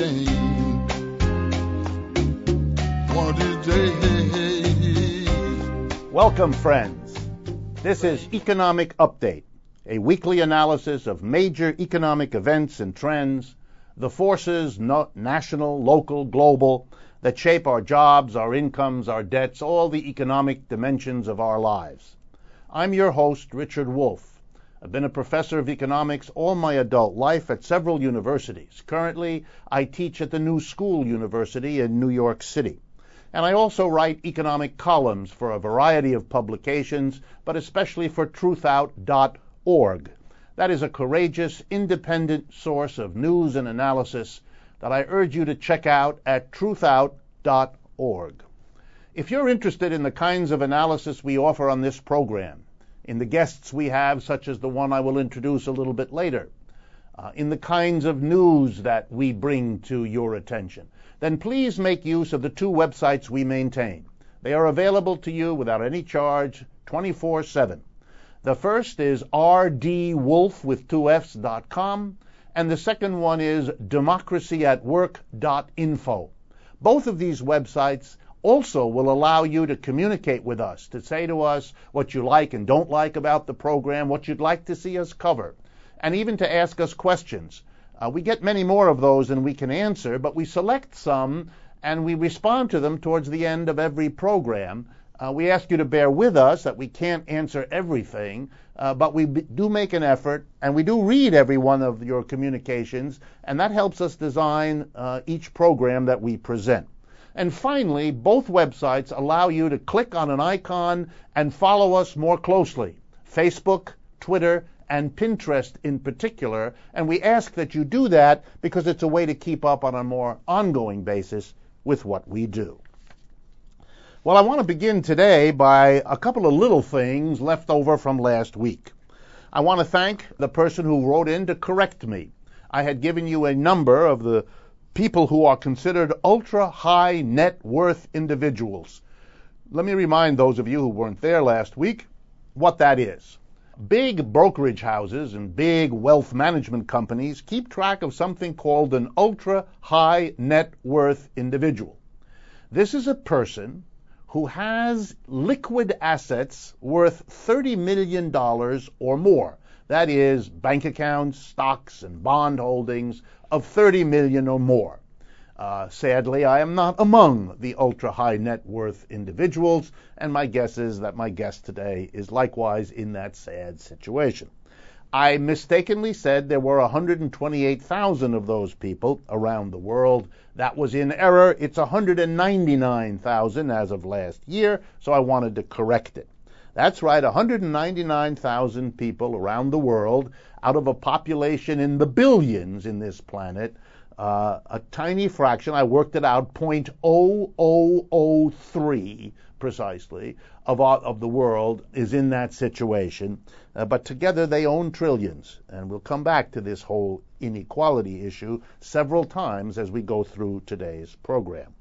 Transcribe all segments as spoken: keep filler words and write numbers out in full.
change. One of these days. Welcome, friends. This is Economic Update, a weekly analysis of major economic events and trends, the forces, no, national, local, global, that shape our jobs, our incomes, our debts, all the economic dimensions of our lives. I'm your host, Richard Wolff. I've been a professor of economics all my adult life at several universities. Currently, I teach at the New School University in New York City. And I also write economic columns for a variety of publications, but especially for truth out dot org. That is a courageous, independent source of news and analysis that I urge you to check out at truth out dot org. If you're interested in the kinds of analysis we offer on this program, in the guests we have, such as the one I will introduce a little bit later, uh, in the kinds of news that we bring to your attention, then please make use of the two websites we maintain. They are available to you without any charge, twenty-four seven. The first is r d wolff with two F's dot com, and the second one is democracy at work dot info. Both of these websites also will allow you to communicate with us, to say to us what you like and don't like about the program, what you'd like to see us cover, and even to ask us questions. Uh, we get many more of those than we can answer, but we select some and we respond to them towards the end of every program. Uh, we ask you to bear with us that we can't answer everything, uh, but we b- do make an effort, and we do read every one of your communications, and that helps us design uh, each program that we present. And finally, both websites allow you to click on an icon and follow us more closely. Facebook, Twitter, and Pinterest in particular, and we ask that you do that because it's a way to keep up on a more ongoing basis with what we do. Well, I want to begin today by a couple of little things left over from last week. I want to thank the person who wrote in to correct me. I had given you a number of the people who are considered ultra-high net worth individuals. Let me remind those of you who weren't there last week what that is. Big brokerage houses and big wealth management companies keep track of something called an ultra-high net worth individual. This is a person who has liquid assets worth thirty million dollars or more. That is, bank accounts, stocks, and bond holdings of thirty million dollars or more. Uh, sadly, I am not among the ultra-high net worth individuals, and my guess is that my guest today is likewise in that sad situation. I mistakenly said there were one hundred twenty-eight thousand of those people around the world. That was in error. It's one hundred ninety-nine thousand as of last year, so I wanted to correct it. That's right, one hundred ninety-nine thousand people around the world out of a population in the billions in this planet. Uh, a tiny fraction, I worked it out, zero point zero zero zero three precisely of, of the world is in that situation. Uh, but together they own trillions. And we'll come back to this whole inequality issue several times as we go through today's program.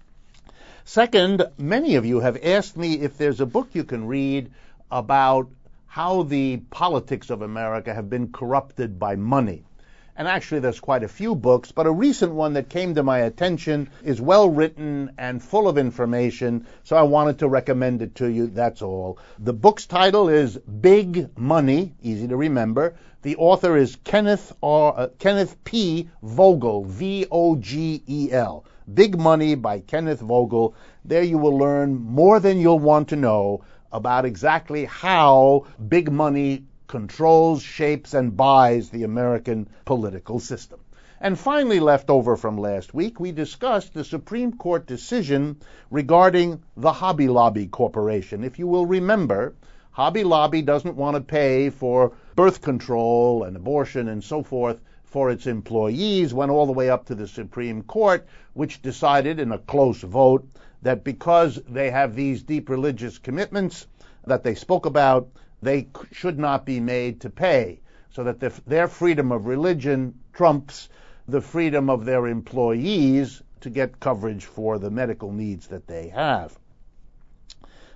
Second, many of you have asked me if there's a book you can read about how the politics of America have been corrupted by money. And actually, there's quite a few books, but a recent one that came to my attention is well written and full of information, so I wanted to recommend it to you, that's all. The book's title is Big Money, easy to remember. The author is Kenneth R, uh, Kenneth P. Vogel, V O G E L. Big Money by Kenneth Vogel. There you will learn more than you'll want to know about exactly how big money controls, shapes, and buys the American political system. And finally, left over from last week, we discussed the Supreme Court decision regarding the Hobby Lobby Corporation. If you will remember, Hobby Lobby doesn't want to pay for birth control and abortion and so forth for its employees, went all the way up to the Supreme Court, which decided in a close vote that because they have these deep religious commitments that they spoke about, they should not be made to pay, so that the, their freedom of religion trumps the freedom of their employees to get coverage for the medical needs that they have.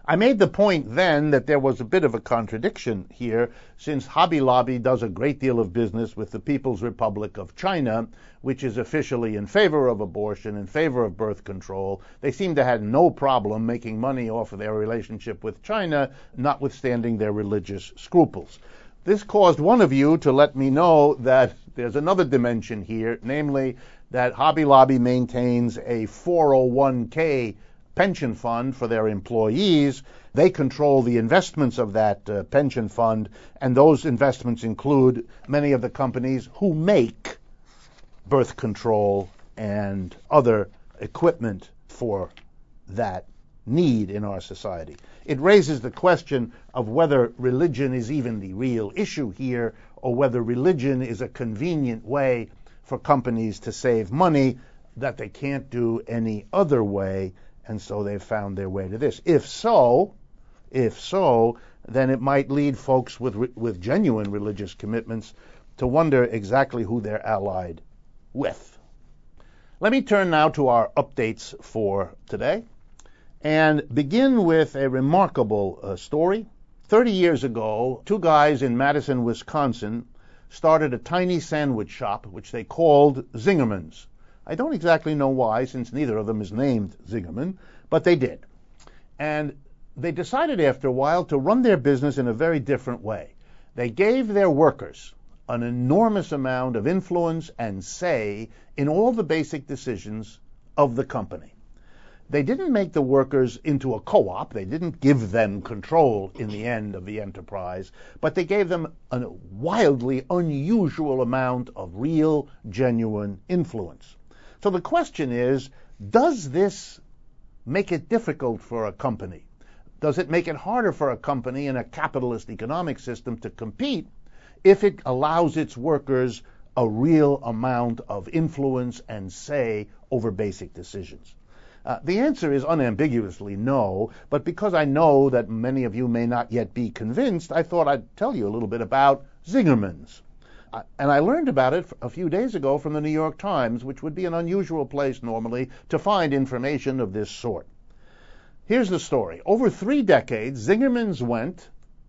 I made the point then that there was a bit of a contradiction here, since Hobby Lobby does a great deal of business with the People's Republic of China, which is officially in favor of abortion, in favor of birth control. They seem to have no problem making money off of their relationship with China, notwithstanding their religious scruples. This caused one of you to let me know that there's another dimension here, namely that Hobby Lobby maintains a four oh one k pension fund for their employees. They control the investments of that uh, pension fund, and those investments include many of the companies who make birth control and other equipment for that need in our society. It raises the question of whether religion is even the real issue here, or whether religion is a convenient way for companies to save money that they can't do any other way, and so they've found their way to this. If so, if so, then it might lead folks with with genuine religious commitments to wonder exactly who they're allied with. Let me turn now to our updates for today and begin with a remarkable uh, story. Thirty years ago, two guys in Madison, Wisconsin started a tiny sandwich shop which they called Zingerman's. I don't exactly know why, since neither of them is named Zingerman, but they did. And they decided after a while to run their business in a very different way. They gave their workers an enormous amount of influence and say in all the basic decisions of the company. They didn't make the workers into a co-op. They didn't give them control in the end of the enterprise, but they gave them a wildly unusual amount of real, genuine influence. So the question is, does this make it difficult for a company? Does it make it harder for a company in a capitalist economic system to compete if it allows its workers a real amount of influence and say over basic decisions? Uh, the answer is unambiguously no, but because I know that many of you may not yet be convinced, I thought I'd tell you a little bit about Zingerman's. And I learned about it a few days ago from the New York Times, which would be an unusual place normally to find information of this sort. Here's the story. Over three decades, Zingerman's went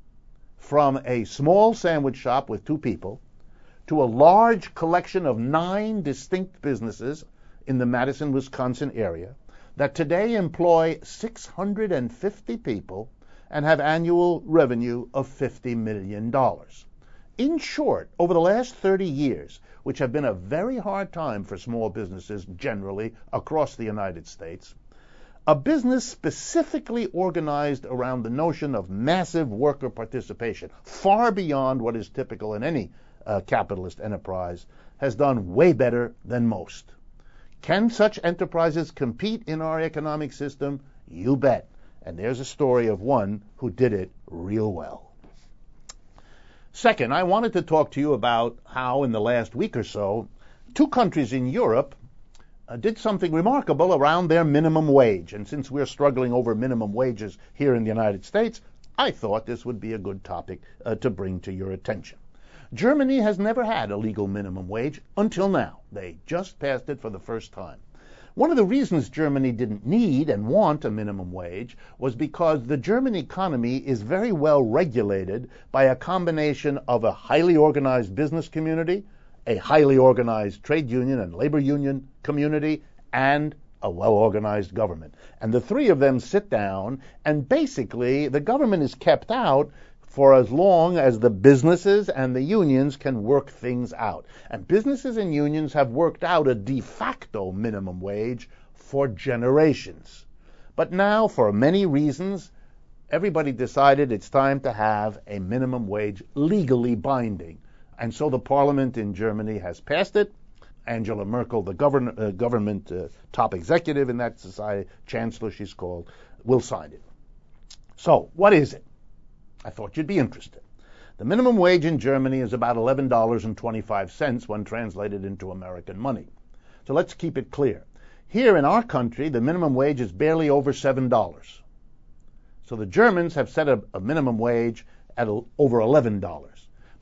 from a small sandwich shop with two people to a large collection of nine distinct businesses in the Madison, Wisconsin area that today employ six hundred fifty people and have annual revenue of fifty million dollars. In short, over the last thirty years, which have been a very hard time for small businesses generally across the United States, a business specifically organized around the notion of massive worker participation, far beyond what is typical in any uh, capitalist enterprise, has done way better than most. Can such enterprises compete in our economic system? You bet. And there's a story of one who did it real well. Second, I wanted to talk to you about how in the last week or so, two countries in Europe uh, did something remarkable around their minimum wage. And since we're struggling over minimum wages here in the United States, I thought this would be a good topic uh, to bring to your attention. Germany has never had a legal minimum wage until now. They just passed it for the first time. One of the reasons Germany didn't need and want a minimum wage was because the German economy is very well regulated by a combination of a highly organized business community, a highly organized trade union and labor union community, and a well-organized government. And the three of them sit down, and basically the government is kept out for as long as the businesses and the unions can work things out. And businesses and unions have worked out a de facto minimum wage for generations. But now, for many reasons, everybody decided it's time to have a minimum wage legally binding. And so the parliament in Germany has passed it. Angela Merkel, the govern- uh, government uh, top executive in that society, chancellor she's called, will sign it. So, what is it? I thought you'd be interested. The minimum wage in Germany is about eleven dollars and twenty-five cents when translated into American money. So let's keep it clear. Here in our country, the minimum wage is barely over seven dollars. So the Germans have set a, a minimum wage at a, over eleven dollars.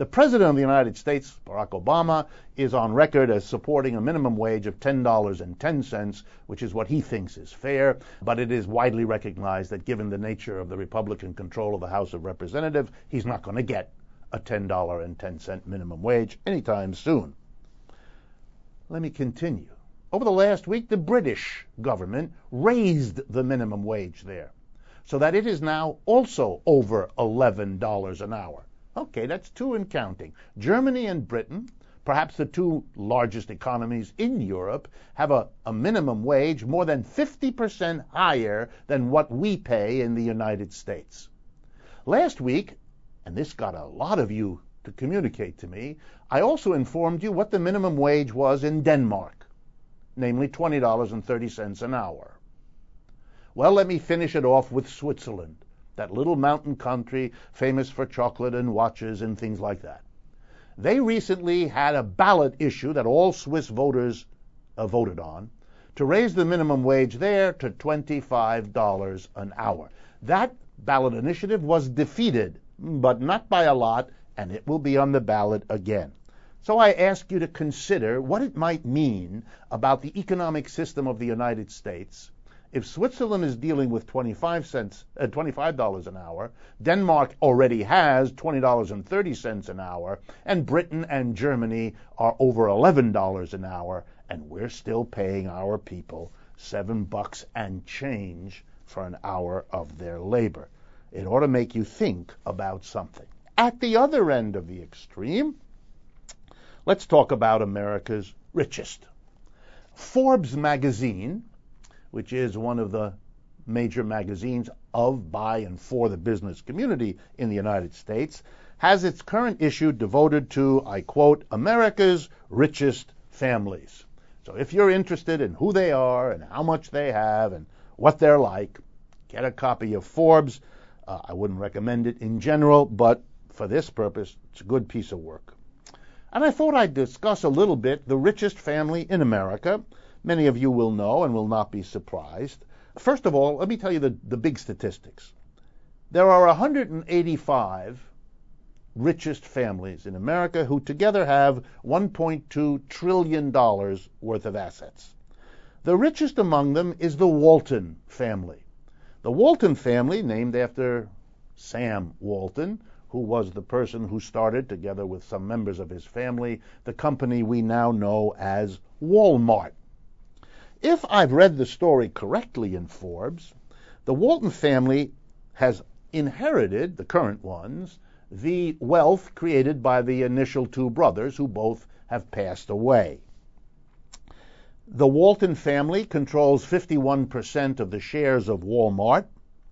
The President of the United States, Barack Obama, is on record as supporting a minimum wage of ten dollars and ten cents, which is what he thinks is fair, but it is widely recognized that given the nature of the Republican control of the House of Representatives, he's not going to get a ten dollars and ten cents minimum wage anytime soon. Let me continue. Over the last week, the British government raised the minimum wage there, so that it is now also over eleven dollars an hour. Okay, that's two and counting. Germany and Britain, perhaps the two largest economies in Europe, have a, a minimum wage more than fifty percent higher than what we pay in the United States. Last week, and this got a lot of you to communicate to me, I also informed you what the minimum wage was in Denmark, namely twenty dollars and thirty cents an hour. Well, let me finish it off with Switzerland, that little mountain country famous for chocolate and watches and things like that. They recently had a ballot issue that all Swiss voters uh, voted on to raise the minimum wage there to twenty-five dollars an hour. That ballot initiative was defeated, but not by a lot, and it will be on the ballot again. So I ask you to consider what it might mean about the economic system of the United States if Switzerland is dealing with twenty-five cents, uh, twenty-five dollars an hour, Denmark already has twenty dollars and thirty cents an hour, and Britain and Germany are over eleven dollars an hour, and we're still paying our people seven bucks and change for an hour of their labor. It ought to make you think about something. At the other end of the extreme, let's talk about America's richest. Forbes magazine, which is one of the major magazines of, by, and for the business community in the United States, has its current issue devoted to, I quote, America's richest families. So if you're interested in who they are and how much they have and what they're like, get a copy of Forbes. Uh, I wouldn't recommend it in general, but for this purpose, it's a good piece of work. And I thought I'd discuss a little bit the richest family in America. Many of you will know and will not be surprised. First of all, let me tell you the, the big statistics. There are one hundred eighty-five richest families in America who together have one point two trillion dollars worth of assets. The richest among them is the Walton family. The Walton family, named after Sam Walton, who was the person who started, together with some members of his family, the company we now know as Walmart. If I've read the story correctly in Forbes, the Walton family has inherited, the current ones, the wealth created by the initial two brothers who both have passed away. The Walton family controls fifty-one percent of the shares of Walmart,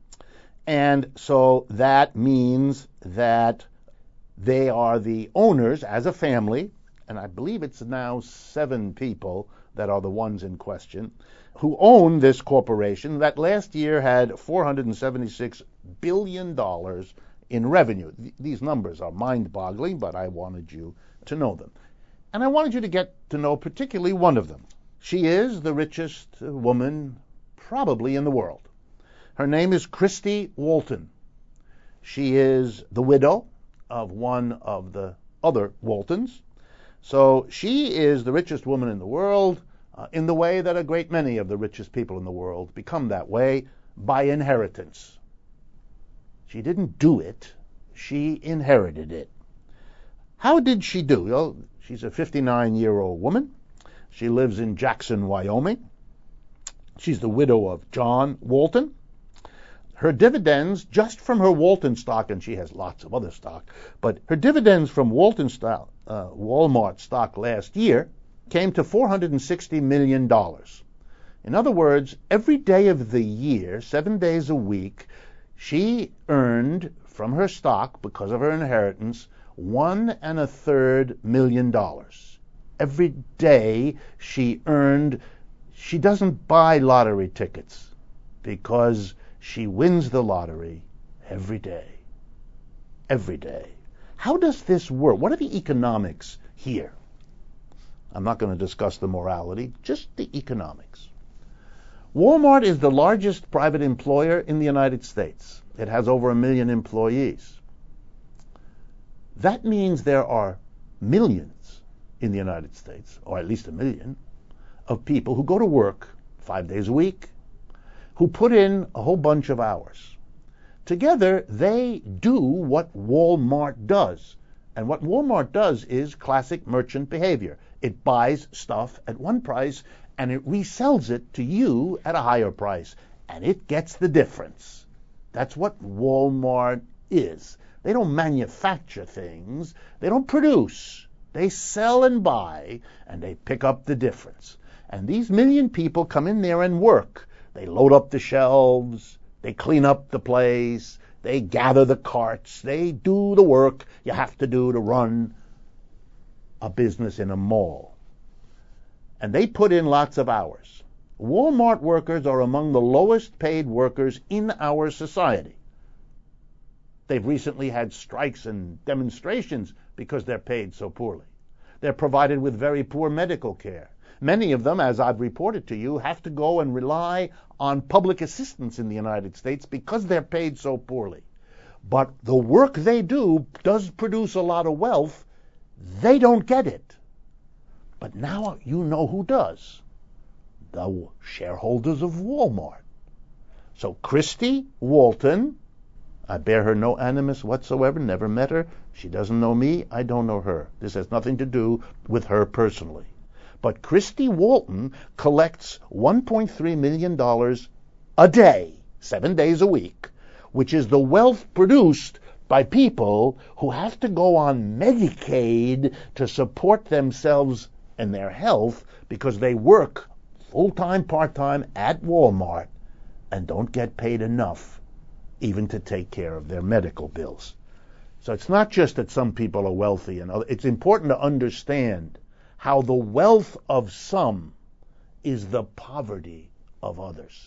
and so that means that they are the owners as a family, and I believe it's now seven people that are the ones in question, who own this corporation that last year had four hundred seventy-six billion dollars in revenue. Th- these numbers are mind-boggling, but I wanted you to know them. And I wanted you to get to know particularly one of them. She is the richest woman probably in the world. Her name is Christy Walton. She is the widow of one of the other Waltons. So she is the richest woman in the world uh, in the way that a great many of the richest people in the world become that way, by inheritance. She didn't do it. She inherited it. How did she do? Well, she's a fifty-nine-year-old woman. She lives in Jackson, Wyoming. She's the widow of John Walton. Her dividends, just from her Walton stock, and she has lots of other stock, but her dividends from Walton stock, uh, Walmart stock last year came to four hundred sixty million dollars. In other words, every day of the year, seven days a week, she earned from her stock, because of her inheritance, one and a third million dollars. Every day she earned, she doesn't buy lottery tickets because she wins the lottery every day. Every day. How does this work? What are the economics here? I'm not going to discuss the morality, just the economics. Walmart is the largest private employer in the United States. It has over a million employees. That means there are millions in the United States, or at least a million, of people who go to work five days a week, who put in a whole bunch of hours. Together, they do what Walmart does. And what Walmart does is classic merchant behavior. It buys stuff at one price and it resells it to you at a higher price. And it gets the difference. That's what Walmart is. They don't manufacture things. They don't produce. They sell and buy, and they pick up the difference. And these million people come in there and work. They load up the shelves. They clean up the place. They gather the carts. They do the work you have to do to run a business in a mall. And they put in lots of hours. Walmart workers are among the lowest paid workers in our society. They've recently had strikes and demonstrations because they're paid so poorly. They're provided with very poor medical care. Many of them, as I've reported to you, have to go and rely on public assistance in the United States because they're paid so poorly. But the work they do does produce a lot of wealth. They don't get it. But now you know who does. The shareholders of Walmart. So Christy Walton, I bear her no animus whatsoever, never met her. She doesn't know me, I don't know her. This has nothing to do with her personally. But Christy Walton collects one point three million dollars a day, seven days a week, which is the wealth produced by people who have to go on Medicaid to support themselves and their health because they work full-time, part-time at Walmart and don't get paid enough even to take care of their medical bills. So it's not just that some people are wealthy, and other, it's important to understand how the wealth of some is the poverty of others.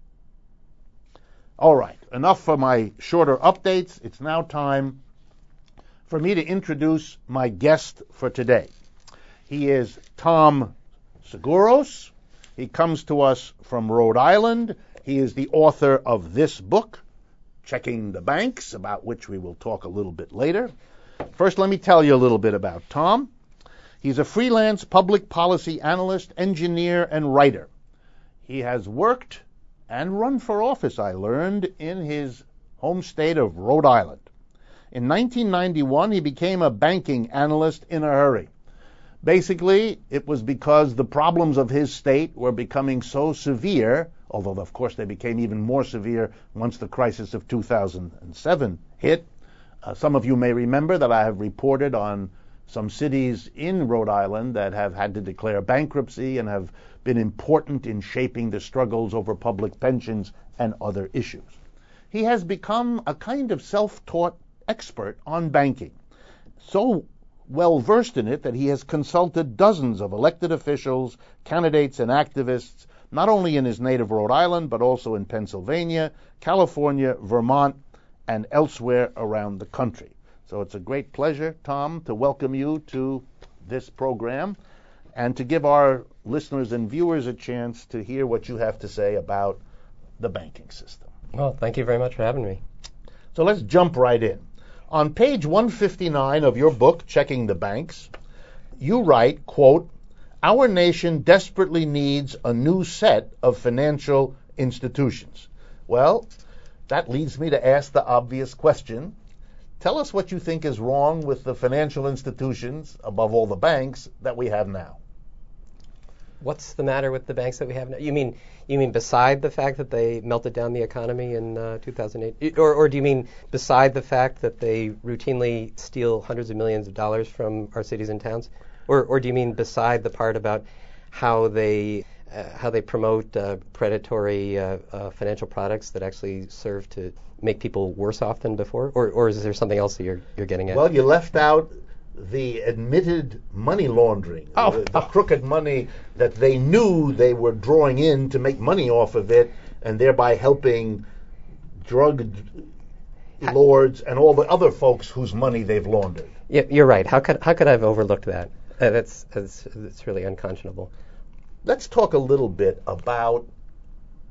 All right, enough for my shorter updates. It's now time for me to introduce my guest for today. He is Tom Seguros. He comes to us from Rhode Island. He is the author of this book, Checking the Banks, about which we will talk a little bit later. First, let me tell you a little bit about Tom. He's a freelance public policy analyst, engineer, and writer. He has worked and run for office, I learned, in his home state of Rhode Island. In nineteen ninety-one, he became a banking analyst in a hurry. Basically, it was because the problems of his state were becoming so severe, although, of course, they became even more severe once the crisis of two thousand seven hit. Uh, some of you may remember that I have reported on some cities in Rhode Island that have had to declare bankruptcy and have been important in shaping the struggles over public pensions and other issues. He has become a kind of self-taught expert on banking, so well versed in it that he has consulted dozens of elected officials, candidates, and activists, not only in his native Rhode Island, but also in Pennsylvania, California, Vermont, and elsewhere around the country. So it's a great pleasure, Tom, to welcome you to this program and to give our listeners and viewers a chance to hear what you have to say about the banking system. Well, thank you very much for having me. So let's jump right in. On page one fifty-nine of your book, Checking the Banks, you write, quote, "Our nation desperately needs a new set of financial institutions." Well, that leads me to ask the obvious question. Tell us what you think is wrong with the financial institutions, above all the banks, that we have now. What's the matter with the banks that we have now? You mean you mean beside the fact that they melted down the economy in uh, two thousand eight? Or, or do you mean beside the fact that they routinely steal hundreds of millions of dollars from our cities and towns? Or, or do you mean beside the part about how they uh, how they promote uh, predatory uh, uh, financial products that actually serve to make people worse off than before? Or, or is there something else that you're you're getting at? Well, you left out the admitted money laundering, oh, the, the oh. crooked money that they knew they were drawing in to make money off of it, and thereby helping drug lords and all the other folks whose money they've laundered. Yeah, you're right. How could how could I have overlooked that? Uh, that's, that's that's really unconscionable. Let's talk a little bit about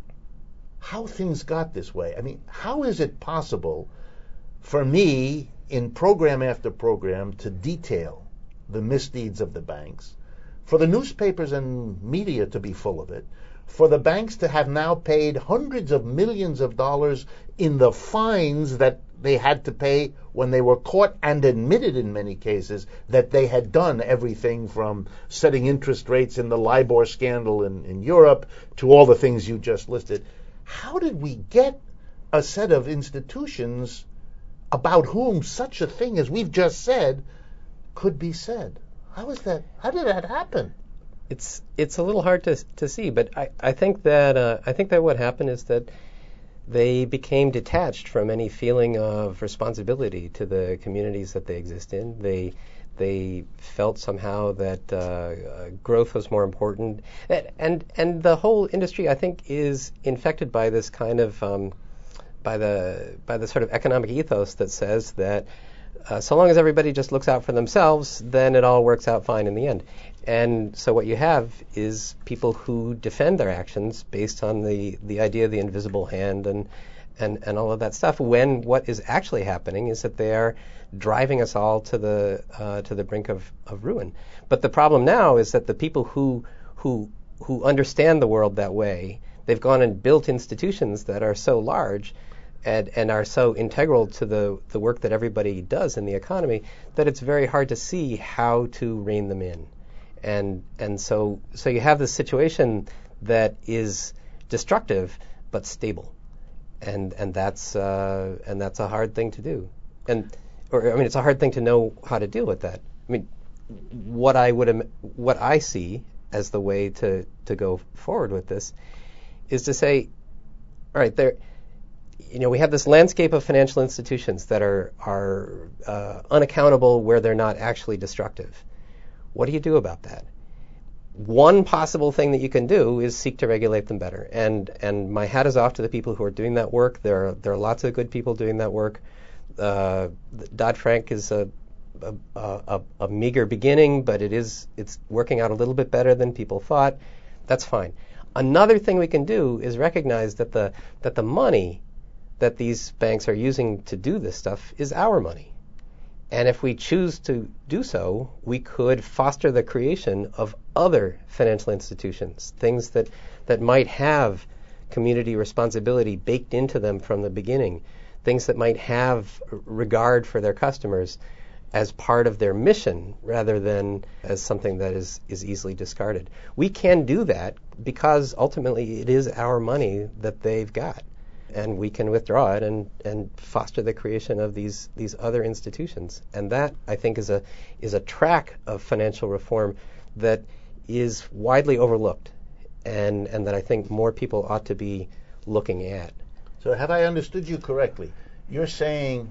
how things got this way. I mean, how is it possible for me in program after program to detail the misdeeds of the banks, for the newspapers and media to be full of it, for the banks to have now paid hundreds of millions of dollars in the fines that they had to pay when they were caught and admitted in many cases that they had done everything from setting interest rates in the LIBOR scandal in, in Europe to all the things you just listed. How did we get a set of institutions about whom such a thing as we've just said could be said? How is that? How did that happen? It's it's a little hard to to see, but I, I think that uh, I think that what happened is that they became detached from any feeling of responsibility to the communities that they exist in. They they felt somehow that uh, growth was more important, and and the whole industry, I think, is infected by this kind of um, by the by the sort of economic ethos that says that uh, so long as everybody just looks out for themselves, then it all works out fine in the end. And so what you have is people who defend their actions based on the, the idea of the invisible hand and, and, and all of that stuff, when what is actually happening is that they are driving us all to the uh, to the brink of, of ruin. But the problem now is that the people who who who understand the world that way, they've gone and built institutions that are so large and, and are so integral to the, the work that everybody does in the economy that it's very hard to see how to rein them in. And and so so you have this situation that is destructive but stable, and and that's uh, and that's a hard thing to do. And or I mean, it's a hard thing to know how to deal with that. I mean, what I would im- what I see as the way to to go forward with this is to say, all right, there, you know, we have this landscape of financial institutions that are are uh, unaccountable where they're not actually destructive. What do you do about that? One possible thing that you can do is seek to regulate them better. And and my hat is off to the people who are doing that work. There are there are lots of good people doing that work. Uh, Dodd-Frank is a a, a a meager beginning, but it is it's working out a little bit better than people thought. That's fine. Another thing we can do is recognize that the that the money that these banks are using to do this stuff is our money. And if we choose to do so, we could foster the creation of other financial institutions, things that, that might have community responsibility baked into them from the beginning, things that might have regard for their customers as part of their mission rather than as something that is, is easily discarded. We can do that because ultimately it is our money that they've got. And we can withdraw it and, and foster the creation of these these other institutions. And that, I think, is a is a track of financial reform that is widely overlooked, and, and that I think more people ought to be looking at. So have I understood you correctly? You're saying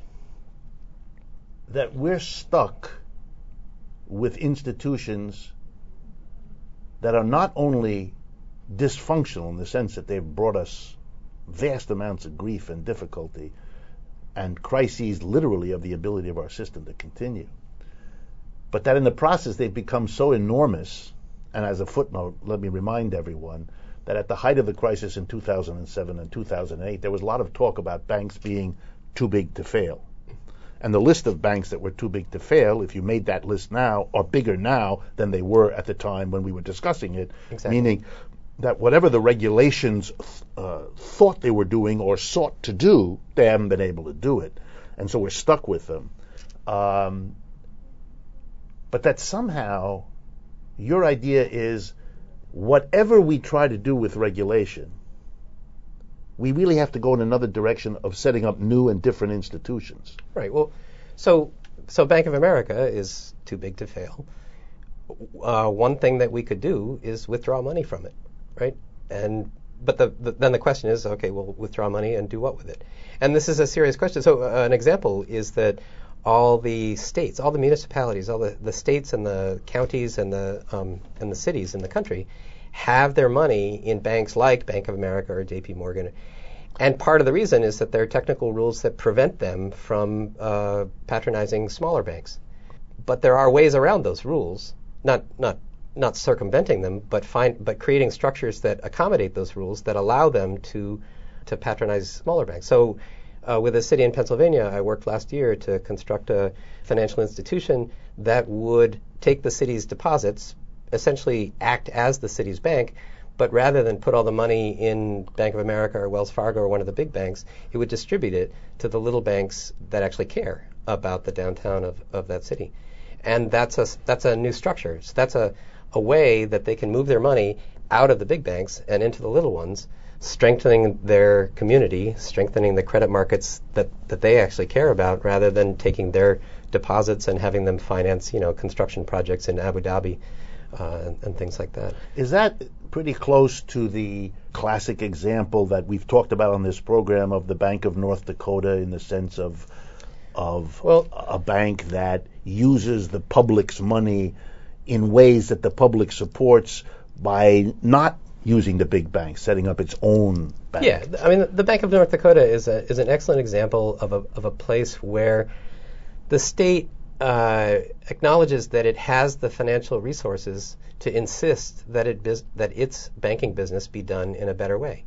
that we're stuck with institutions that are not only dysfunctional in the sense that they've brought us vast amounts of grief and difficulty and crises literally of the ability of our system to continue, but that in the process they've become so enormous. And as a footnote, let me remind everyone that at the height of the crisis in two thousand seven and two thousand eight, there was a lot of talk about banks being too big to fail. And the list of banks that were too big to fail, if you made that list now, are bigger now than they were at the time when we were discussing it. Exactly. Meaning that whatever the regulations uh, thought they were doing or sought to do, they haven't been able to do it. And so we're stuck with them. Um, but that somehow your idea is whatever we try to do with regulation, we really have to go in another direction of setting up new and different institutions. Right. Well, so so Bank of America is too big to fail. Uh, one thing that we could do is withdraw money from it. Right, and but the, the then the question is, okay, we'll withdraw money and do what with it? And this is a serious question. So uh, an example is that all the states, all the municipalities, all the, the states and the counties and the um, and the cities in the country have their money in banks like Bank of America or J P Morgan. And part of the reason is that there are technical rules that prevent them from uh, patronizing smaller banks. But there are ways around those rules, not not. not circumventing them, but find, but creating structures that accommodate those rules that allow them to to patronize smaller banks. So Uh, with a city in Pennsylvania, I worked last year to construct a financial institution that would take the city's deposits, essentially act as the city's bank, but rather than put all the money in Bank of America or Wells Fargo or one of the big banks, it would distribute it to the little banks that actually care about the downtown of, of that city. And that's a, that's a new structure. So that's a, a way that they can move their money out of the big banks and into the little ones, strengthening their community, strengthening the credit markets that, that they actually care about, rather than taking their deposits and having them finance, you know, construction projects in Abu Dhabi uh, and, and things like that. Is that pretty close to the classic example that we've talked about on this program of the Bank of North Dakota, in the sense of of well, a bank that uses the public's money in ways that the public supports by not using the big bank, setting up its own bank? Yeah, I mean, the Bank of North Dakota is a is an excellent example of a of a place where the state uh, acknowledges that it has the financial resources to insist that it bis- that its banking business be done in a better way.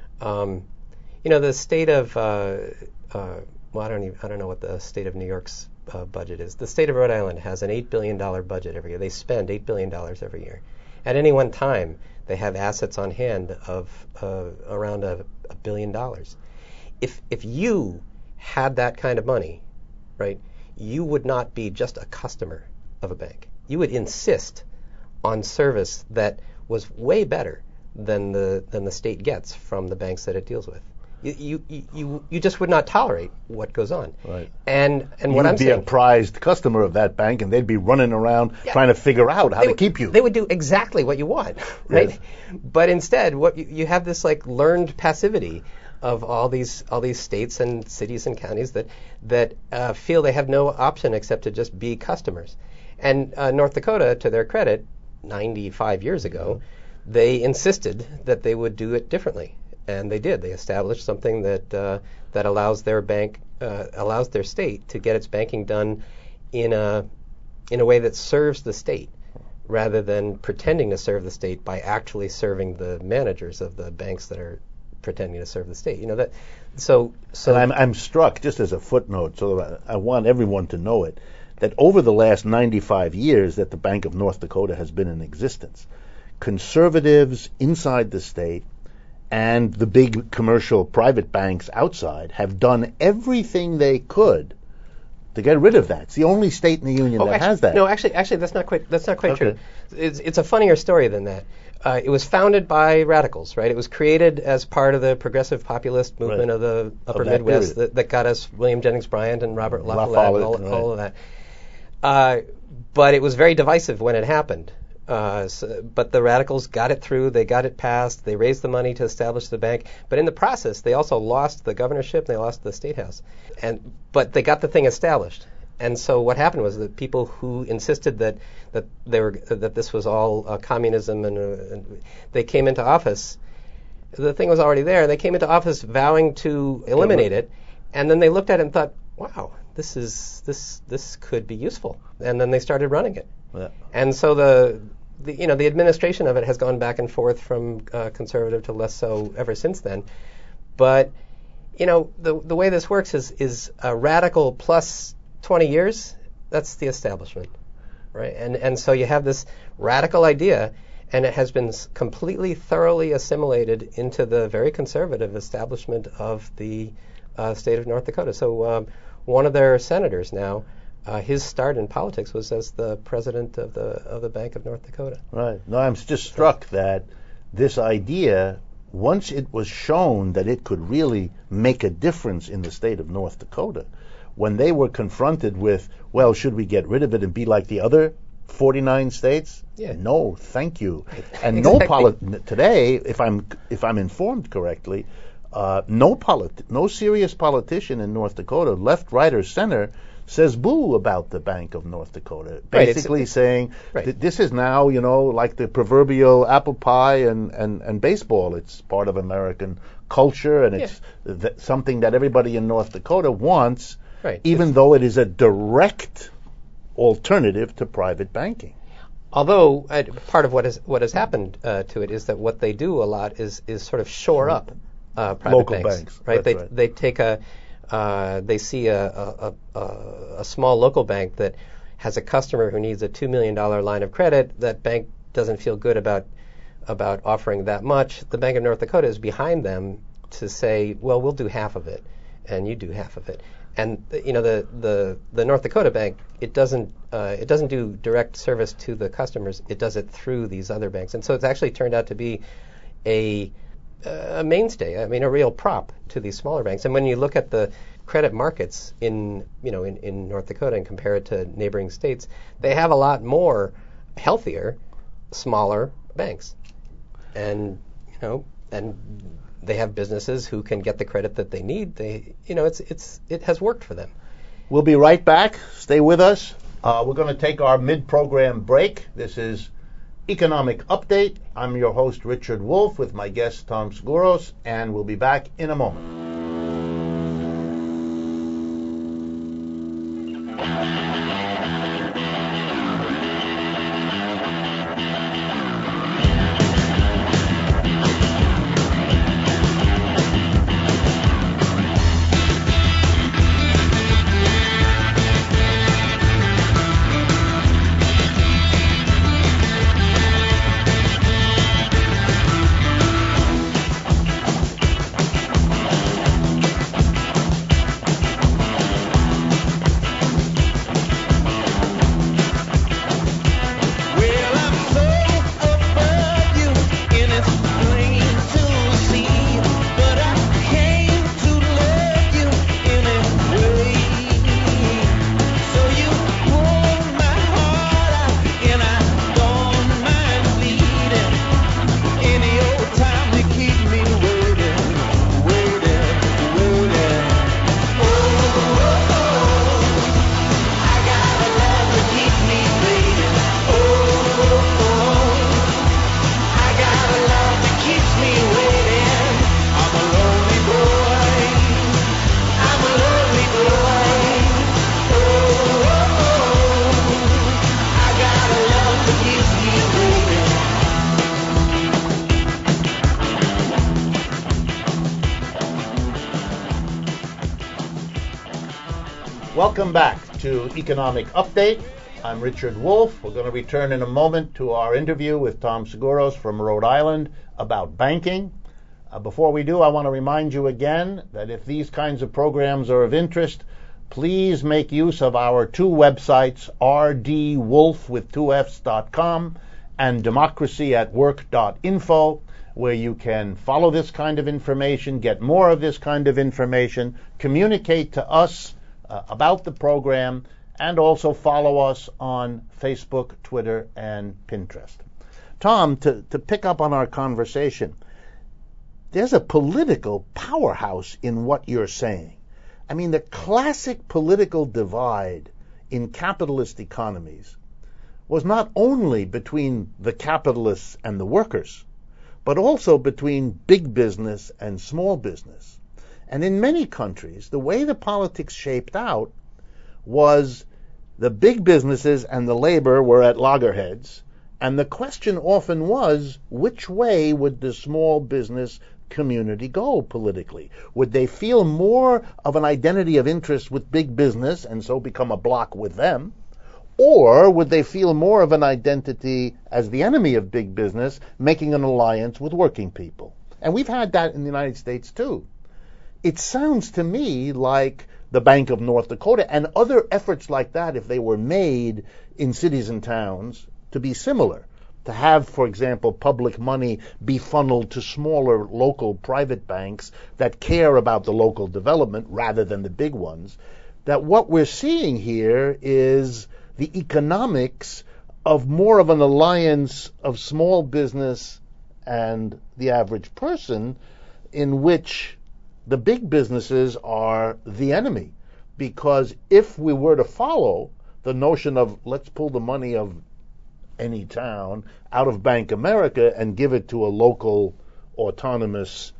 Um, you know, the state of uh, uh, well, I don't even, I don't know what the state of New York's uh, budget is. The state of Rhode Island has an eight billion dollars budget every year. They spend eight billion dollars every year. At any one time, they have assets on hand of uh, around a, a billion dollars. If if you had that kind of money, right, you would not be just a customer of a bank. You would insist on service that was way better than the than the state gets from the banks that it deals with. You you you, you just would not tolerate what goes on. Right. And and You'd what I'm be saying, a prized customer of that bank, and they'd be running around yeah, trying to figure out how to would, keep you. They would do exactly what you want, right? Yes. But instead, what you, you have this like learned passivity of all these all these states and cities and counties that that uh, feel they have no option except to just be customers. And uh, North Dakota, to their credit, ninety-five years ago, they insisted that they would do it differently. And they did. They established something that uh, that allows their bank, uh, allows their state to get its banking done in a in a way that serves the state, rather than pretending to serve the state by actually serving the managers of the banks that are pretending to serve the state. You know that. So so. And I'm I'm struck, just as a footnote, so that I want everyone to know it, that over the last ninety-five years that the Bank of North Dakota has been in existence, conservatives inside the state and the big commercial private banks outside have done everything they could to get rid of that. It's the only state in the union oh, that actually, has that. No, actually, actually, that's not quite that's not quite Okay. true. It's it's a funnier story than that. Uh, it was founded by radicals, right? It was created as part of the progressive populist movement Right. of the Upper Of that Midwest period. that, that got us William Jennings Bryan and Robert La La Follette and Follette, all, right. all of that. Uh, but it was very divisive when it happened. Uh, so, but the radicals got it through. They got it passed. They raised the money to establish the bank. But in the process, they also lost the governorship. They lost the state house. And but they got the thing established. And so what happened was that people who insisted that that they were that this was all uh, communism and, uh, and they came into office. The thing was already there. They came into office vowing to eliminate it, and then they looked at it and thought, "Wow, this is this this could be useful." And then they started running it. Yeah. And so the, the you know the administration of it has gone back and forth from uh, conservative to less so ever since then. But you know the the way this works is is a radical plus twenty years. That's the establishment, right? And and so you have this radical idea, and it has been s- completely thoroughly assimilated into the very conservative establishment of the uh, state of North Dakota. So um, one of their senators now. Uh, his start in politics was as the president of the of the Bank of North Dakota. Right. No, I'm just struck that this idea, once it was shown that it could really make a difference in the state of North Dakota, when they were confronted with, well, should we get rid of it and be like the other forty-nine states? Yeah. No, thank you. And Exactly. no poli- today, if I'm if I'm informed correctly, uh, no polit- no serious politician in North Dakota, left, right, or center, says boo about the Bank of North Dakota, Right, it's- basically saying right. that this is now, you know, like the proverbial apple pie and, and, and baseball. It's part of American culture, and it's th- something that everybody in North Dakota wants, Right. even though it is a direct alternative to private banking. Although uh, part of what has what has happened uh, to it is that what they do a lot is is sort of shore up uh, private Local banks, banks, right? that's They right. they take a uh, they see a, a, a, a small local bank that has a customer who needs a two million dollars line of credit, that bank doesn't feel good about about offering that much. The Bank of North Dakota is behind them to say, well, we'll do half of it, and you do half of it. And you know, the the, the North Dakota bank, it doesn't uh, it doesn't do direct service to the customers. It does it through these other banks, and so it's actually turned out to be a a mainstay. I mean, a real prop to these smaller banks. And when you look at the credit markets in you know in, in North Dakota and compare it to neighboring states, they have a lot more healthier, smaller banks, and you know and. They have businesses who can get the credit that they need. They, you know, it's it's it has worked for them. We'll be right back. Stay with us. Uh, we're going to take our mid-program break. This is Economic Update. I'm your host, Richard Wolff, with my guest, Tom Skouras, and we'll be back in a moment. Welcome back to Economic Update. I'm Richard Wolff. We're going to return in a moment to our interview with Tom Skouras from Rhode Island about banking. Uh, before we do, I want to remind you again that if these kinds of programs are of interest, please make use of our two websites, r d wolff with two f's dot com and democracy at work dot info, where you can follow this kind of information, get more of this kind of information, communicate to us uh, about the program, and also follow us on Facebook, Twitter, and Pinterest. Tom, to, to pick up on our conversation, there's a political powerhouse in what you're saying. I mean, the classic political divide in capitalist economies was not only between the capitalists and the workers, but also between big business and small business. And in many countries, the way the politics shaped out was the big businesses and the labor were at loggerheads, and the question often was, which way would the small business community go politically? Would they feel more of an identity of interest with big business and so become a bloc with them? Or would they feel more of an identity as the enemy of big business, making an alliance with working people? And we've had that in the United States too. It sounds to me like the Bank of North Dakota and other efforts like that, if they were made in cities and towns, to be similar. To have, for example, public money be funneled to smaller local private banks that care about the local development rather than the big ones. That what we're seeing here is the economics of more of an alliance of small business and the average person, in which the big businesses are the enemy. Because if we were to follow the notion of let's pull the money of any town out of Bank America and give it to a local autonomous,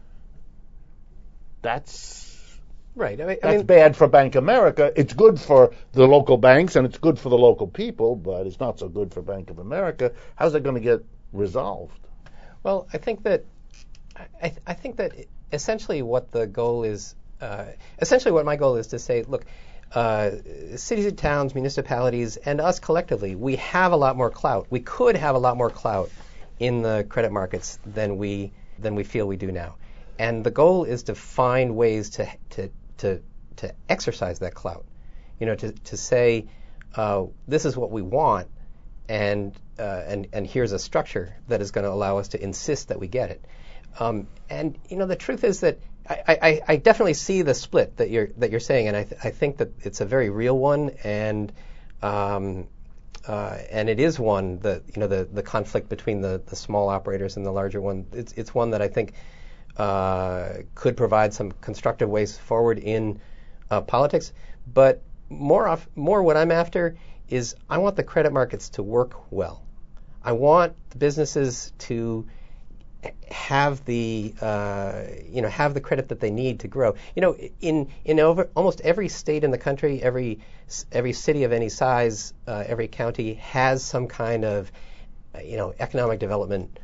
that's right. I mean, that's I mean, bad for Bank America. It's good for the local banks and it's good for the local people, but it's not so good for Bank of America. How's it going to get resolved? Well, I think that I, I think that essentially what the goal is uh, essentially what my goal is to say, look, uh, cities and towns, municipalities, and us collectively, we have a lot more clout. We could have a lot more clout in the credit markets than we than we feel we do now. And the goal is to find ways to to to, to exercise that clout. You know, to to say uh, this is what we want, and uh, and and here's a structure that is going to allow us to insist that we get it. Um, and you know, the truth is that I, I, I definitely see the split that you're that you're saying, and I th- I think that it's a very real one, and um, uh, and it is one that you know the, the conflict between the, the small operators and the larger one. It's it's one that I think uh, could provide some constructive ways forward in uh, politics. But more off, more what I'm after is I want the credit markets to work well. I want the businesses to have the uh, you know have the credit that they need to grow. You know, in in over, almost every state in the country, every every city of any size, uh, every county has some kind of uh, you know economic development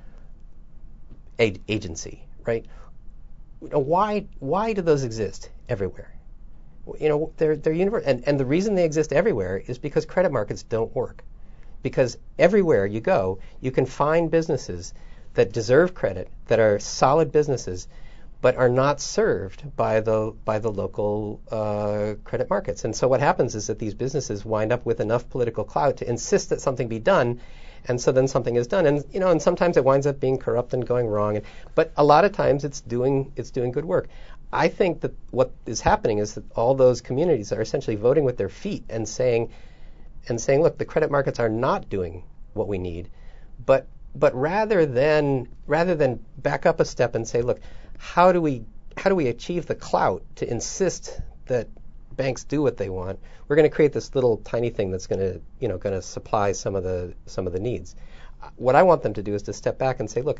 a- agency, right? You know, why why do those exist everywhere? You know, they're they're universal, and and the reason they exist everywhere is because credit markets don't work. Because everywhere you go, you can find businesses that deserve credit, that are solid businesses, but are not served by the by the local uh, credit markets. And so what happens is that these businesses wind up with enough political clout to insist that something be done, and so then something is done. And you know, and sometimes it winds up being corrupt and going wrong. And, but a lot of times it's doing it's doing good work. I think that what is happening is that all those communities are essentially voting with their feet and saying and saying, look, the credit markets are not doing what we need, but But rather than rather than back up a step and say, look, how do we how do we achieve the clout to insist that banks do what they want? We're going to create this little tiny thing that's going to you know going to supply some of the some of the needs. What I want them to do is to step back and say, look,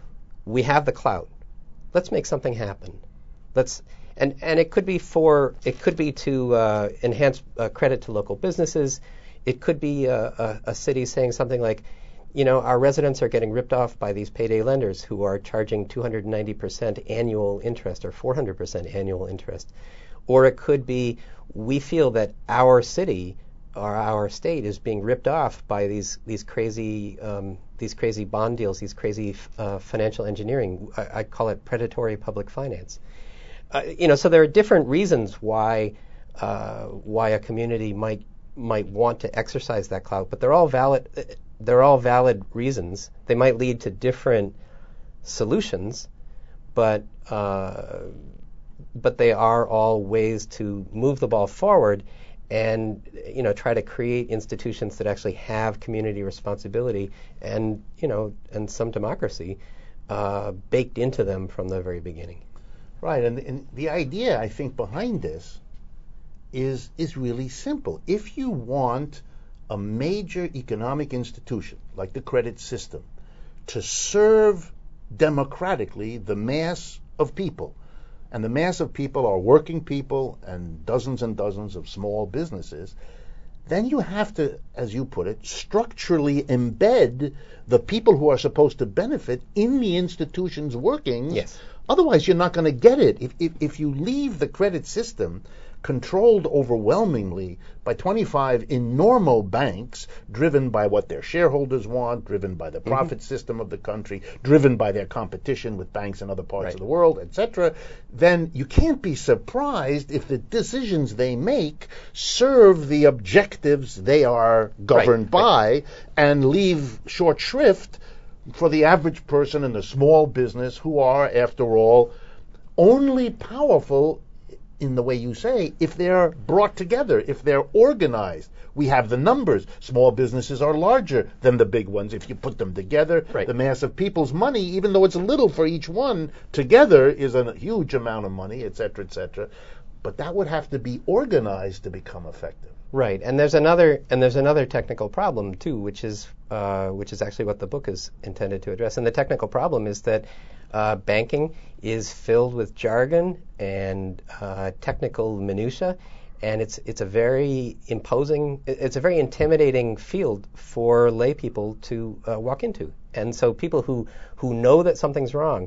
we have the clout. Let's make something happen. Let's and and it could be for it could be to uh, enhance uh, credit to local businesses. It could be a, a, a city saying something like, you know, our residents are getting ripped off by these payday lenders who are charging two hundred ninety percent annual interest or four hundred percent annual interest. Or it could be we feel that our city or our state is being ripped off by these these crazy um, these crazy bond deals, these crazy uh, financial engineering. I, I call it predatory public finance. Uh, you know, so there are different reasons why uh, why a community might might want to exercise that clout, but they're all valid. They're all valid reasons. They might lead to different solutions, but uh, but they are all ways to move the ball forward and you know try to create institutions that actually have community responsibility and you know and some democracy uh, baked into them from the very beginning. Right, and, and the idea I think behind this is is really simple. If you want a major economic institution like the credit system to serve democratically the mass of people, and the mass of people are working people and dozens and dozens of small businesses, then you have to, as you put it, structurally embed the people who are supposed to benefit in the institution's workings. Yes. Otherwise, you're not going to get it. If, if, if you leave the credit system controlled overwhelmingly by twenty-five enormous banks, driven by what their shareholders want, driven by the profit mm-hmm. system of the country, driven by their competition with banks in other parts right. of the world, et cetera, then you can't be surprised if the decisions they make serve the objectives they are governed right. by right. and leave short shrift for the average person in the small business who are, after all, only powerful in the way you say, if they're brought together, if they're organized. We have the numbers. Small businesses are larger than the big ones. If you put them together, right. the mass of people's money, even though it's little for each one, together is a huge amount of money, et cetera, et cetera. But that would have to be organized to become effective. Right, and there's another and there's another technical problem too, which is uh, which is actually what the book is intended to address. And the technical problem is that uh, banking is filled with jargon and uh, technical minutia, and it's it's a very imposing, it's a very intimidating field for lay people to uh, walk into. And so people who who know that something's wrong,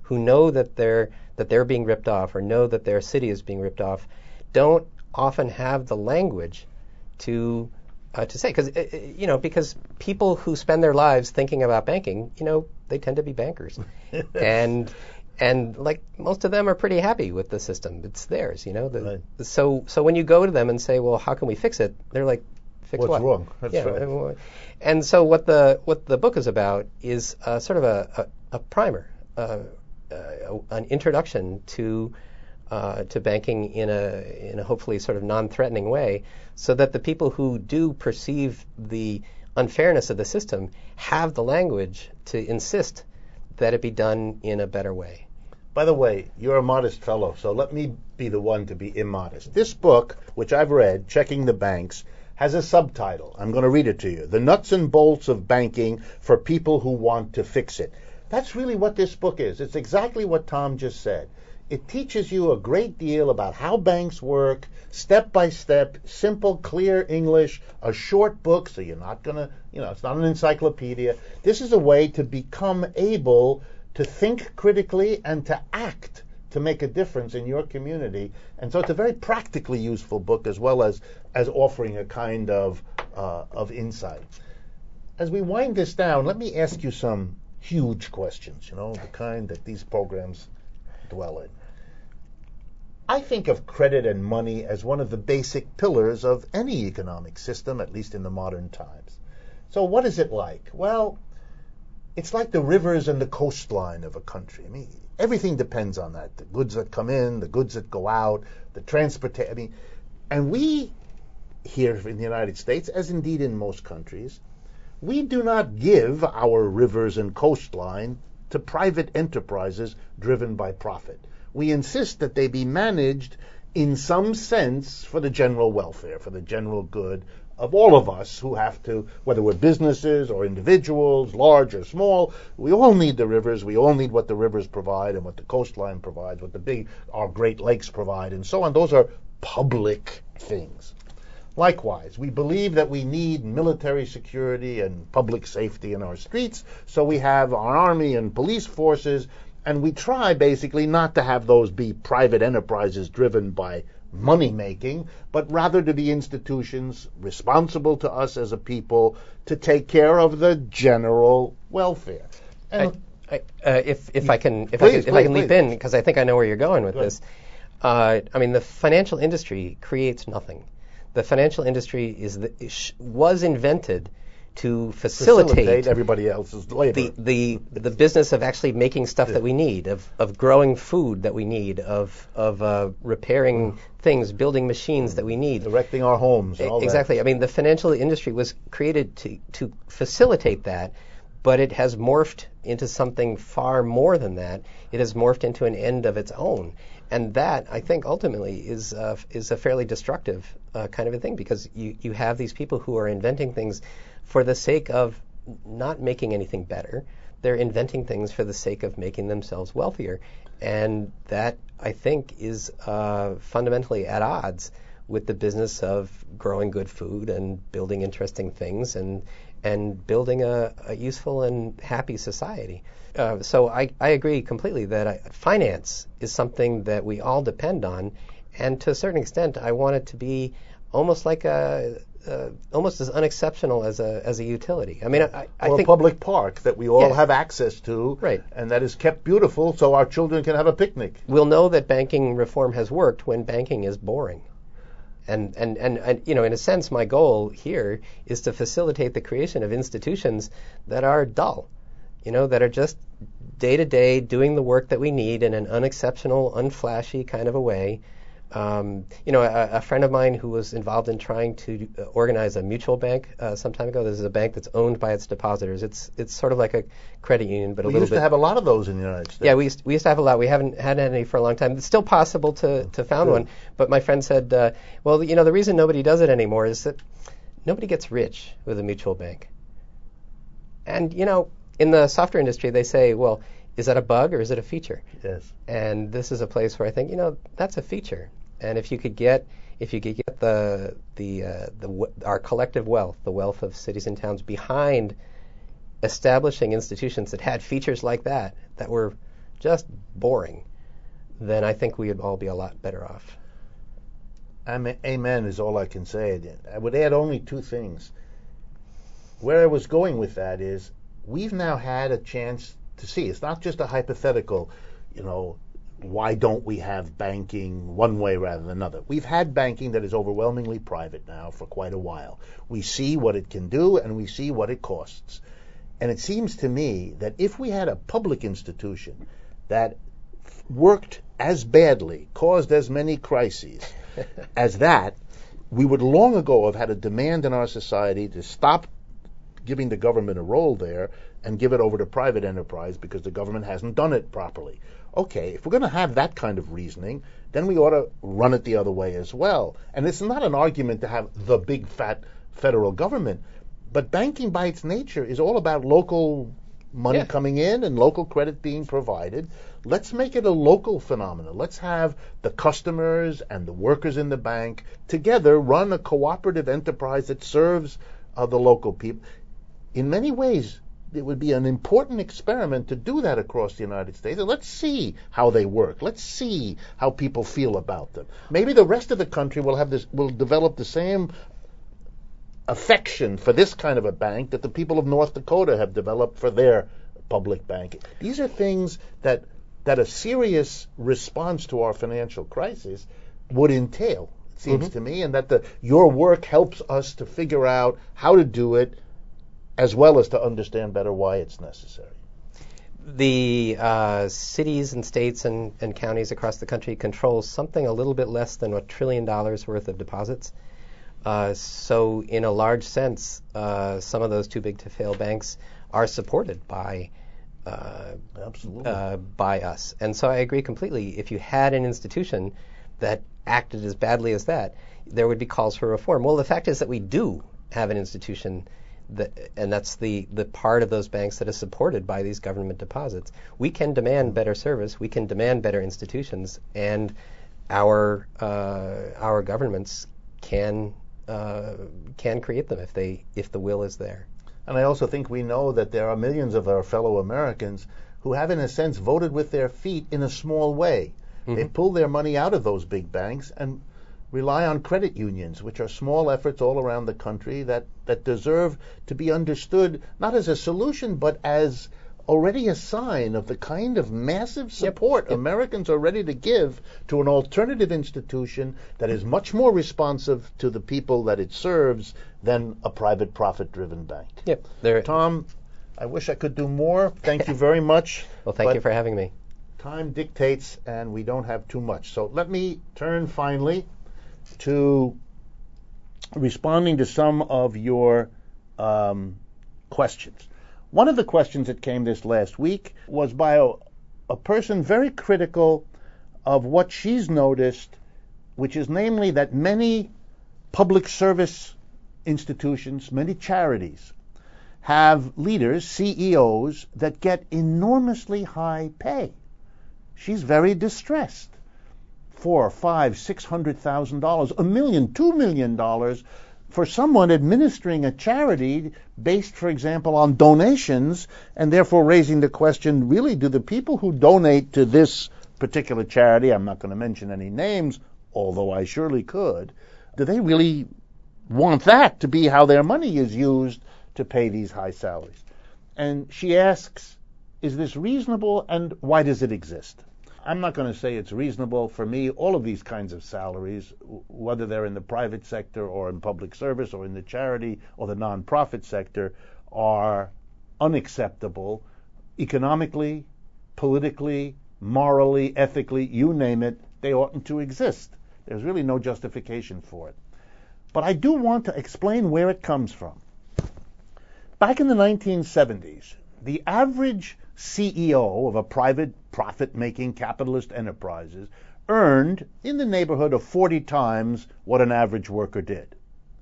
who know that they're that they're being ripped off or know that their city is being ripped off don't often have the language to uh, to say, because you know, because people who spend their lives thinking about banking, you know, they tend to be bankers, and and like most of them are pretty happy with the system. It's theirs, you know. The, Right. So so when you go to them and say, well, how can we fix it? They're like, fix What's what? wrong? That's yeah. right. and- And so what the what the book is about is uh, sort of a a, a primer, uh, uh, an introduction to. Uh, to banking in a in a hopefully sort of non-threatening way, so that the people who do perceive the unfairness of the system have the language to insist that it be done in a better way. By the way, you're a modest fellow, so let me be the one to be immodest. This book, which I've read, Checking the Banks, has a subtitle. I'm going to read it to you. The Nuts and Bolts of Banking for People Who Want to Fix It. That's really what this book is. It's exactly what Tom just said. It teaches you a great deal about how banks work, step by step, simple, clear English, a short book, so you're not going to, you know, it's not an encyclopedia. This is a way to become able to think critically and to act to make a difference in your community. And so it's a very practically useful book, as well as, as offering a kind of, uh, of insight. As we wind this down, let me ask you some huge questions, you know, the kind that these programs dwell in. I think of credit and money as one of the basic pillars of any economic system, at least in the modern times. So what is it like? Well, it's like the rivers and the coastline of a country. I mean, everything depends on that. The goods that come in, the goods that go out, the transportation. I mean, and we here in the United States, as indeed in most countries, we do not give our rivers and coastline to private enterprises driven by profit. We insist that they be managed in some sense for the general welfare, for the general good of all of us who have to, whether we're businesses or individuals, large or small, we all need the rivers. We all need what the rivers provide and what the coastline provides, what the big, our Great Lakes provide, and so on. Those are public things. Likewise, we believe that we need military security and public safety in our streets, so we have our army and police forces, and we try basically not to have those be private enterprises driven by money making, but rather to be institutions responsible to us as a people to take care of the general welfare. And I, I, uh, if if I can if Please, I can, if please, I can leap please. in, because I think I know where you're going with Go ahead. this. Uh, I mean, the financial industry creates nothing. The financial industry is the, is, was invented to facilitate, facilitate everybody else's labor. the, the the business of actually making stuff that we need, of, of growing food that we need, of of uh, repairing things, building machines that we need. Erecting our homes and all Exactly. that. I mean, the financial industry was created to to facilitate that, but it has morphed into something far more than that. It has morphed into an end of its own, and that, I think, ultimately is uh, is a fairly destructive uh, kind of a thing, because you you have these people who are inventing things for the sake of not making anything better. They're inventing things for the sake of making themselves wealthier, and that, I think, is uh, fundamentally at odds with the business of growing good food and building interesting things and and building a, a useful and happy society. Uh, so I, I agree completely that I, finance is something that we all depend on, and to a certain extent, I want it to be almost like a uh, almost as unexceptional as a as a utility. I mean, I, I or think a public park that we all Yeah. have access to, Right. and that is kept beautiful so our children can have a picnic. we'll know that banking reform has worked when banking is boring. And, and, and, and, you know, in a sense, my goal here is to facilitate the creation of institutions that are dull, you know, that are just day to day doing the work that we need in an unexceptional, unflashy kind of a way. Um, you know, a, a friend of mine who was involved in trying to uh, organize a mutual bank uh, some time ago. This is a bank that's owned by its depositors. It's it's sort of like a credit union, but a We little used bit. to have a lot of those in the United States. Yeah, we used, we used to have a lot. We haven't had any for a long time. It's still possible to, to found Good. one. But my friend said, uh, well, you know, the reason nobody does it anymore is that nobody gets rich with a mutual bank. And, you know, in the software industry, they say, well, is that a bug or is it a feature? Yes. And this is a place where I think, you know, that's a feature. And if you could get, if you could get the the uh, the w- our collective wealth, the wealth of cities and towns behind establishing institutions that had features like that, that were just boring, then I think we'd all be a lot better off. Amen is all I can say. I would add only two things. Where I was going with that is we've now had a chance to see. It's not just a hypothetical, you know, why don't we have banking one way rather than another? We've had banking that is overwhelmingly private now for quite a while. We see what it can do and we see what it costs. And it seems to me that if we had a public institution that worked as badly, caused as many crises as that, we would long ago have had a demand in our society to stop giving the government a role there and give it over to private enterprise because the government hasn't done it properly. Okay, if we're going to have that kind of reasoning, then we ought to run it the other way as well. And it's not an argument to have the big fat federal government, but banking by its nature is all about local money yeah. coming in and local credit being provided. Let's make it a local phenomenon. Let's have the customers and the workers in the bank together run a cooperative enterprise that serves uh, the local people. In many ways, it would be an important experiment to do that across the United States. And let's see how they work. Let's see how people feel about them. Maybe the rest of the country will have this, will develop the same affection for this kind of a bank that the people of North Dakota have developed for their public bank. These are things that that a serious response to our financial crisis would entail, it seems mm-hmm. to me, and that the your work helps us to figure out how to do it as well as to understand better why it's necessary. The uh, cities and states and, and counties across the country control something a little bit less than a trillion dollars worth of deposits. Uh, so in a large sense, uh, some of those too big to fail banks are supported by uh, Absolutely. Uh, by us. And so I agree completely. If you had an institution that acted as badly as that, there would be calls for reform. Well, the fact is that we do have an institution that, and that's the, the part of those banks that is supported by these government deposits. We can demand better service. We can demand better institutions, and our uh, our governments can uh, can create them if they if the will is there. And I also think we know that there are millions of our fellow Americans who have, in a sense, voted with their feet in a small way. Mm-hmm. They pull their money out of those big banks and rely on credit unions, which are small efforts all around the country that, that deserve to be understood not as a solution, but as already a sign of the kind of massive support yep. Yep. Americans are ready to give to an alternative institution that is much more responsive to the people that it serves than a private profit-driven bank. Yep. There. Tom, I wish I could do more. Thank you very much. Well, thank you for having me. Time dictates, and we don't have too much. So let me turn finally to responding to some of your um, questions. One of the questions that came this last week was by a, a person very critical of what she's noticed, which is namely that many public service institutions, many charities, have leaders, C E Os, that get enormously high pay. She's very distressed. Four, five, six hundred thousand dollars, a million, two million dollars for someone administering a charity based, for example, on donations, and therefore raising the question, really, do the people who donate to this particular charity, I'm not going to mention any names, although I surely could, do they really want that to be how their money is used to pay these high salaries? And she asks, is this reasonable, and why does it exist? I'm not going to say it's reasonable. For me, all of these kinds of salaries, whether they're in the private sector or in public service or in the charity or the nonprofit sector, are unacceptable economically, politically, morally, ethically, you name it, they oughtn't to exist. There's really no justification for it. But I do want to explain where it comes from. Back in the nineteen seventies, the average C E O of a private profit-making capitalist enterprises earned in the neighborhood of forty times what an average worker did.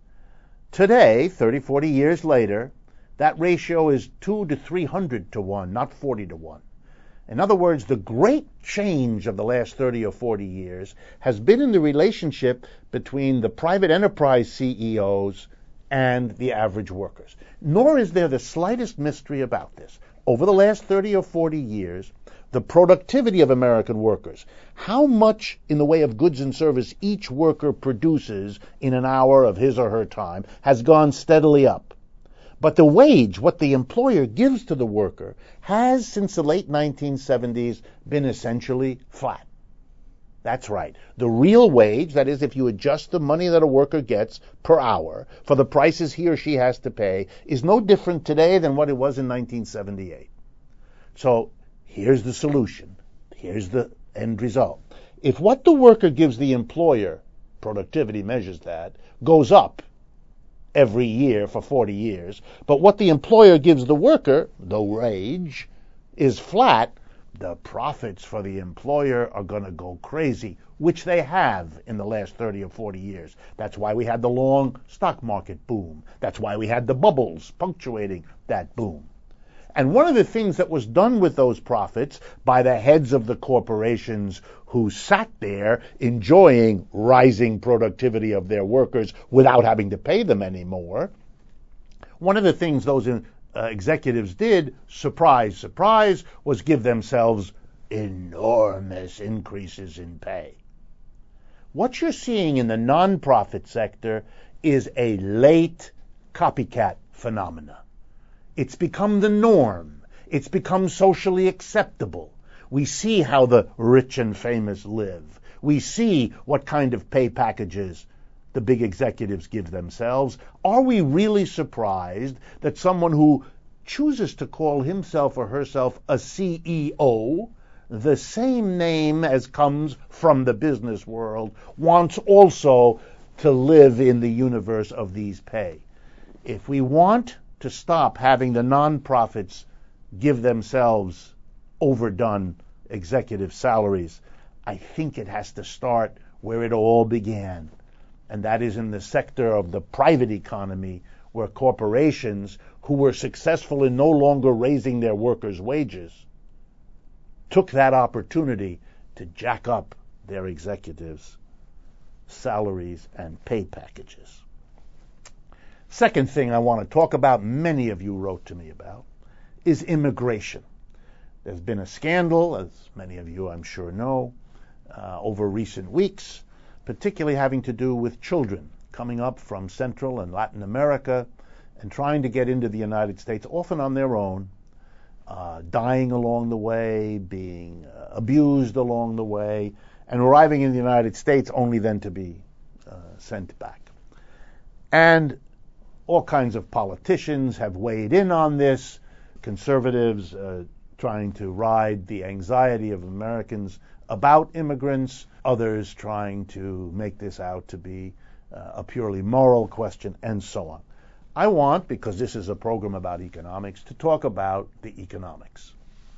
Today, thirty, forty years later, that ratio is two to three hundred to one, not forty to one. In other words, the great change of the last thirty or forty years has been in the relationship between the private enterprise C E Os and the average workers. Nor is there the slightest mystery about this. Over the last thirty or forty years, the productivity of American workers, how much in the way of goods and service each worker produces in an hour of his or her time, has gone steadily up. But the wage, what the employer gives to the worker, has, since the late nineteen seventies, been essentially flat. That's right. The real wage, that is, if you adjust the money that a worker gets per hour for the prices he or she has to pay, is no different today than what it was in nineteen seventy-eight. So here's the solution. Here's the end result. If what the worker gives the employer, productivity measures that, goes up every year for forty years, but what the employer gives the worker, the wage, is flat, the profits for the employer are going to go crazy, which they have in the last thirty or forty years. That's why we had the long stock market boom. That's why we had the bubbles punctuating that boom. And one of the things that was done with those profits by the heads of the corporations who sat there enjoying rising productivity of their workers without having to pay them anymore, one of the things those uh, executives did, surprise, surprise, was give themselves enormous increases in pay. What you're seeing in the nonprofit sector is a late copycat phenomena. It's become the norm. It's become socially acceptable. We see how the rich and famous live. We see what kind of pay packages the big executives give themselves. Are we really surprised that someone who chooses to call himself or herself a C E O, the same name as comes from the business world, wants also to live in the universe of these pay? If we want to stop having the nonprofits give themselves overdone executive salaries, I think it has to start where it all began, and that is in the sector of the private economy, where corporations who were successful in no longer raising their workers' wages took that opportunity to jack up their executives' salaries and pay packages. Second thing I want to talk about, many of you wrote to me about, is immigration. There's been a scandal, as many of you I'm sure know, uh, over recent weeks, particularly having to do with children coming up from Central and Latin America and trying to get into the United States, often on their own, uh, dying along the way, being uh, abused along the way, and arriving in the United States only then to be uh, sent back. And all kinds of politicians have weighed in on this, conservatives uh, trying to ride the anxiety of Americans about immigrants, others trying to make this out to be uh, a purely moral question, and so on. I want, because this is a program about economics, to talk about the economics.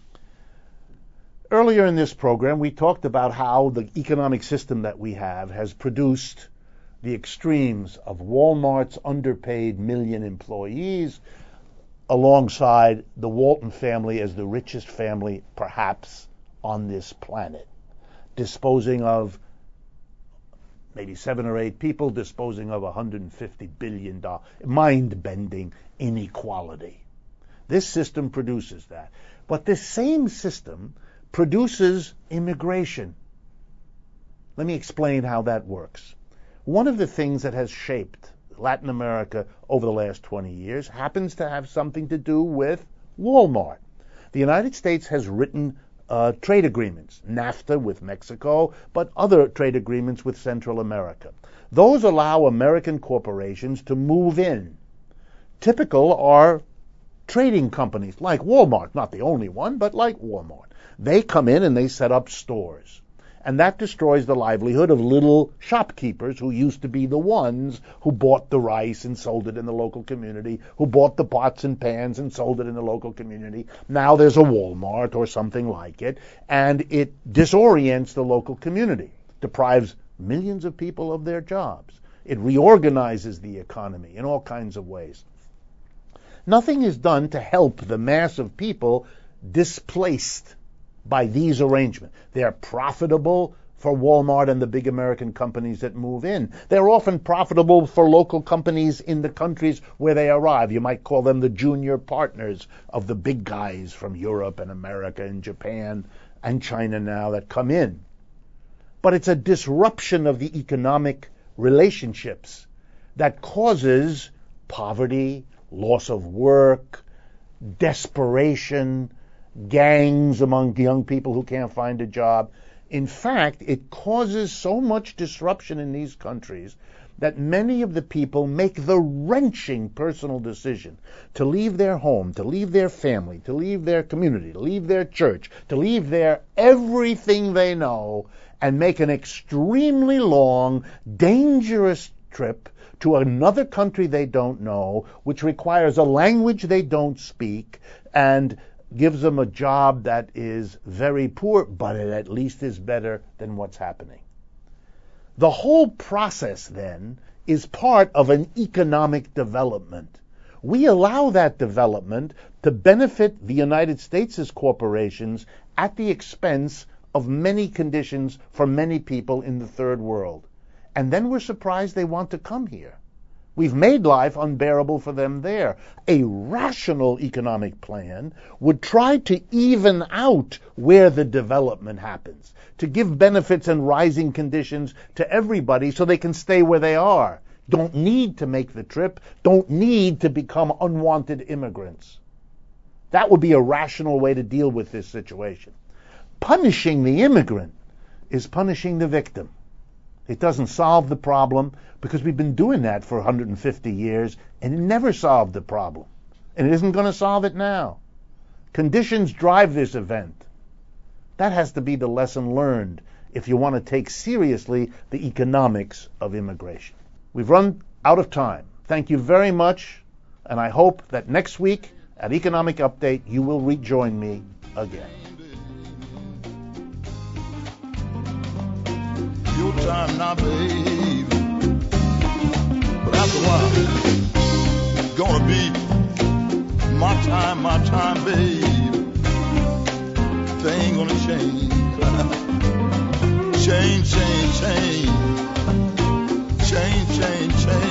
Earlier in this program, we talked about how the economic system that we have has produced the extremes of Walmart's underpaid million employees alongside the Walton family as the richest family perhaps on this planet, disposing of maybe seven or eight people, disposing of one hundred fifty billion dollars, mind-bending inequality. This system produces that. But this same system produces immigration. Let me explain how that works. One of the things that has shaped Latin America over the last twenty years happens to have something to do with Walmart. The United States has written uh, trade agreements, NAFTA with Mexico, but other trade agreements with Central America. Those allow American corporations to move in. Typical are trading companies like Walmart, not the only one, but like Walmart. They come in and they set up stores. And that destroys the livelihood of little shopkeepers who used to be the ones who bought the rice and sold it in the local community, who bought the pots and pans and sold it in the local community. Now there's a Walmart or something like it, and it disorients the local community, deprives millions of people of their jobs. It reorganizes the economy in all kinds of ways. Nothing is done to help the mass of people displaced by these arrangements. They're profitable for Walmart and the big American companies that move in. They're often profitable for local companies in the countries where they arrive. You might call them the junior partners of the big guys from Europe and America and Japan and China now that come in. But it's a disruption of the economic relationships that causes poverty, loss of work, desperation, gangs among young people who can't find a job. In fact, it causes so much disruption in these countries that many of the people make the wrenching personal decision to leave their home, to leave their family, to leave their community, to leave their church, to leave their everything they know, and make an extremely long, dangerous trip to another country they don't know, which requires a language they don't speak, and gives them a job that is very poor, but it at least is better than what's happening. The whole process, then, is part of an economic development. We allow that development to benefit the United States' corporations at the expense of many conditions for many people in the third world. And then we're surprised they want to come here. We've made life unbearable for them there. A rational economic plan would try to even out where the development happens, to give benefits and rising conditions to everybody so they can stay where they are, don't need to make the trip, don't need to become unwanted immigrants. That would be a rational way to deal with this situation. Punishing the immigrant is punishing the victim. It doesn't solve the problem because we've been doing that for one hundred fifty years and it never solved the problem. And it isn't going to solve it now. Conditions drive this event. That has to be the lesson learned if you want to take seriously the economics of immigration. We've run out of time. Thank you very much, and I hope that next week at Economic Update you will rejoin me again. Your time now, babe. But after a while, it's gonna be my time, my time, babe. Things gonna change. change, change, change. Change, change, change.